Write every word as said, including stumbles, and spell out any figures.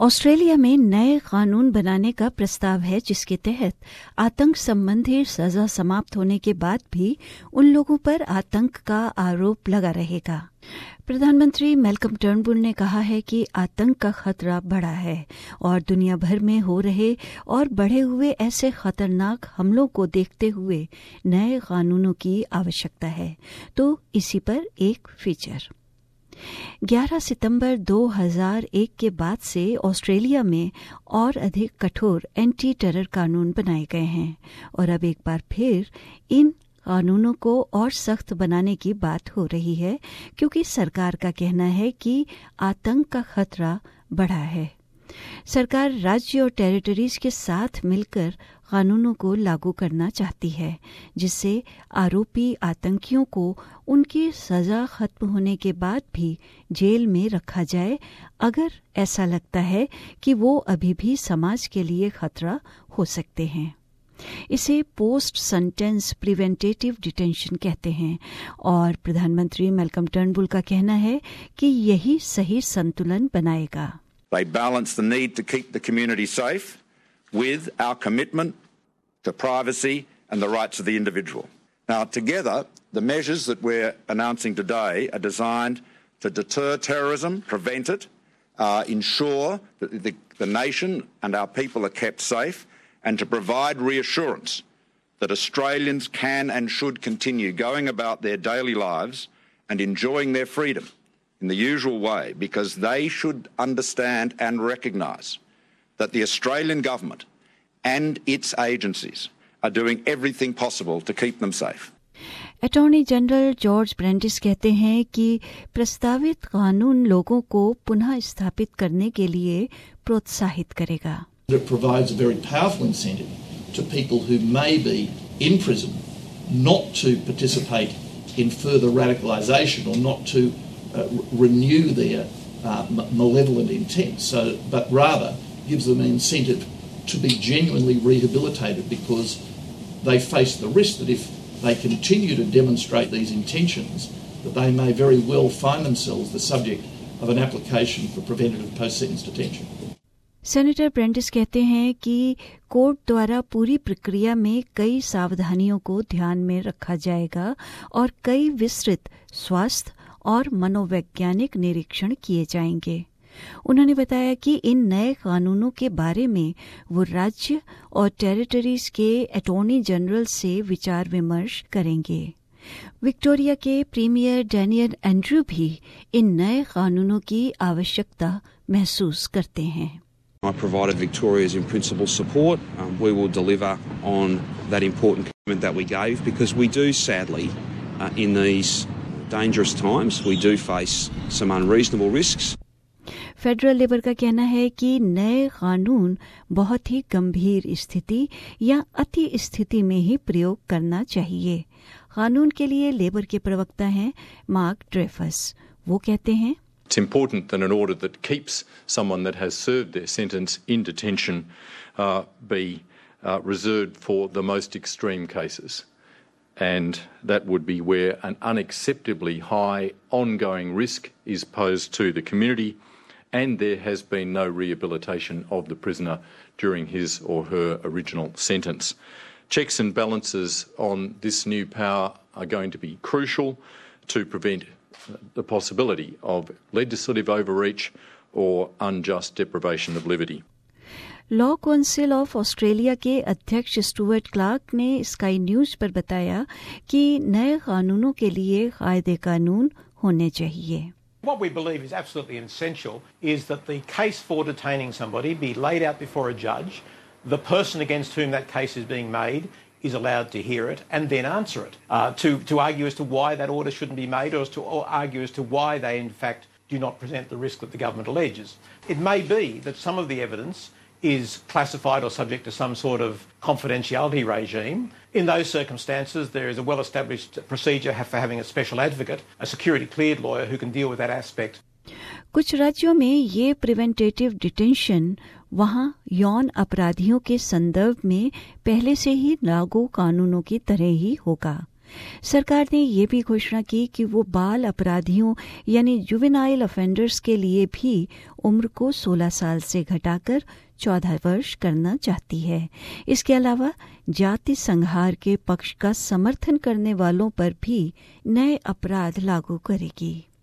Australia में नए कानून बनाने का प्रस्ताव है जिसके तहत आतंक संबंधी सजा समाप्त होने के बाद भी उन लोगों पर आतंक का आरोप लगा रहेगा। प्रधानमंत्री मैल्कम टर्नबुल ने कहा है कि आतंक का खतरा बढ़ा है और दुनिया भर में हो रहे और बढ़े हुए ऐसे खतरनाक हमलों को देखते हुए नए कानूनों की आवश्यकता है। तो इसी पर एक फीचर। ग्यारह सितंबर दो हज़ार एक के बाद से ऑस्ट्रेलिया में और अधिक कठोर एंटी टेरर कानून बनाए गए हैं और अब एक बार फिर इन कानूनों को और सख्त बनाने की बात हो रही है क्योंकि सरकार का कहना है कि आतंक का खतरा बढ़ा है। सरकार राज्य और टेरिटरीज के साथ मिलकर कानूनों को लागू करना चाहती है जिससे आरोपी आतंकियों को उनकी सजा खत्म होने के बाद भी जेल में रखा जाए अगर ऐसा लगता है कि वो अभी भी समाज के लिए खतरा हो सकते हैं। इसे पोस्ट सेंटेंस प्रिवेंटिव डिटेंशन कहते हैं और प्रधानमंत्री मैल्कम टर्नबुल का कहना है कि यही सही संतुलन बनाएगा। They balance the need to keep the community safe with our commitment to privacy and the rights of the individual. Now, together, the measures that we're announcing today are designed to deter terrorism, prevent it, uh, ensure that the, the nation and our people are kept safe, and to provide reassurance that Australians can and should continue going about their daily lives and enjoying their freedom in the usual way, because they should understand and recognise that the Australian government and its agencies are doing everything possible to keep them safe. Attorney general George Brandis कहते हैं कि प्रस्तावित कानून लोगों को पुनः स्थापित करने के लिए प्रोत्साहित करेगा। It provides a very powerful incentive to people who may be in prison not to participate in further radicalisation or not to Uh, renew their uh, malevolent intent, so, but rather gives them an incentive to be genuinely rehabilitated because they face the risk that if they continue to demonstrate these intentions, that they may very well find themselves the subject of an application for preventative post-sentence detention. Senator Brandis कहते हैं कि court द्वारा पूरी प्रक्रिया में कई सावधानियों को ध्यान में रखा जाएगा और कई विस्तृत स्वास्थ्य और मनोवैज्ञानिक निरीक्षण किए जाएंगे। उन्होंने बताया कि इन नए कानूनों के बारे में वो राज्य और टेरिटरीज के अटॉर्नी जनरल से विचार विमर्श करेंगे। विक्टोरिया के प्रीमियर डैनियल एंड्रू भी इन नए कानूनों की आवश्यकता महसूस करते हैं। I provided Victoria's in principle support. Um, we will deliver on that important commitment that we gave because we do sadly uh, in these dangerous times we do face some unreasonable risks. Federal Labor का कहना है कि नए कानून बहुत ही गंभीर स्थिति या अति स्थिति में ही प्रयोग करना चाहिए। कानून के लिए लेबर के प्रवक्ता हैं मार्क ड्रेफस। वो कहते हैं It's important that an order that keeps someone that has served their sentence in detention uh, be uh, reserved for the most extreme cases. And that would be where an unacceptably high ongoing risk is posed to the community and there has been no rehabilitation of the prisoner during his or her original sentence. Checks and balances on this new power are going to be crucial to prevent the possibility of legislative overreach or unjust deprivation of liberty. Law council of Australia के अध्यक्ष Stuart Clark ने Sky News पर बताया कि नए कानूनों के लिए कायदे कानून होने चाहिए। What we believe is absolutely essential is that the case for detaining somebody be laid out before a judge, the person against whom that case is being made is allowed to hear it and then answer it, uh, to, to argue as to why that order shouldn't be made or, as to, or argue as to why they in fact do not present the risk that the government alleges. It may be that some of the evidence is classified or subject to some sort of confidentiality regime. In those circumstances, there is a well-established procedure for having a special advocate, a security-cleared lawyer who can deal with that aspect. कुछ राज्यों में ये preventive detention वहां यौन अपराधियों के संदर्भ में पहले से ही लागू कानूनों की तरह ही होगा। सरकार ने ये भी घोषणा की कि वो बाल अपराधियों यानी जुवेनाइल ऑफेंडर्स के लिए भी उम्र को सोलह साल से घटाकर चौदह वर्ष करना चाहती है। इसके अलावा जाति संहार के पक्ष का समर्थन करने वालों पर भी नए अपराध लागू करेगी।